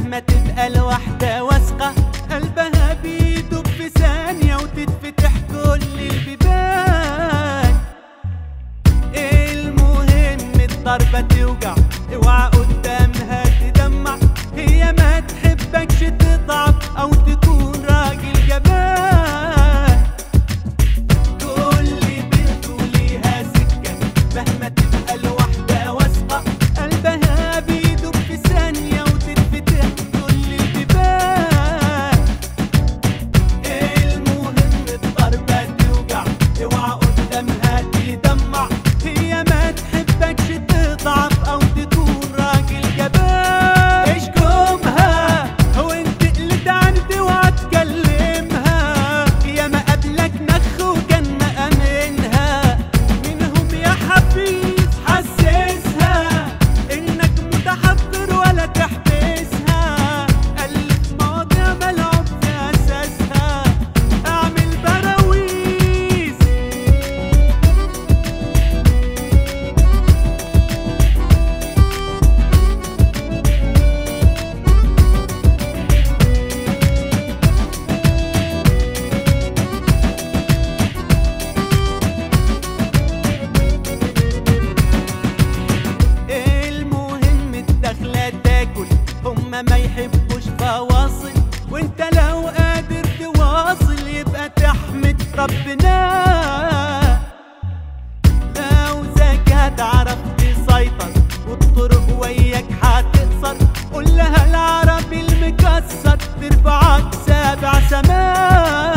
مهما تبقى الوحدة واثقة قلبها بيدوب في ثانية وتتفتح كل البيبان. المهم الضربة توجع، اوعى قدامها تدمع، هي ما تحبكش تضعف او تكون راجل جبان. كل بنت وليها سكة مهما تبقى الوحدة واثقة قلبها بيدوب في ثانية وتتفتح كل البيبان. المهم الضربة توجع، اوعى قدامها تدمع، هي ما تحبكش تضعف او تكون راجل جبان. اشكمها وانت قلت عند اوعى تكلمها، يا ما قبلك نخ وكان مأمنها منهم يا حفيظ. حسسها انك متحضر ولا تحبسها، ألف مواضيع ملعوب في اساسها، اعمل براويز. المهم الدخلة تاكل، هما ما يحبوش فواصل، وانت لو قادر تواصل يبقى تحمد ربنا. لو ذاك هتعرف تسيطر والطرق وياك هتقصر، قول لها العربي المكسر ترفعك 7 سماء.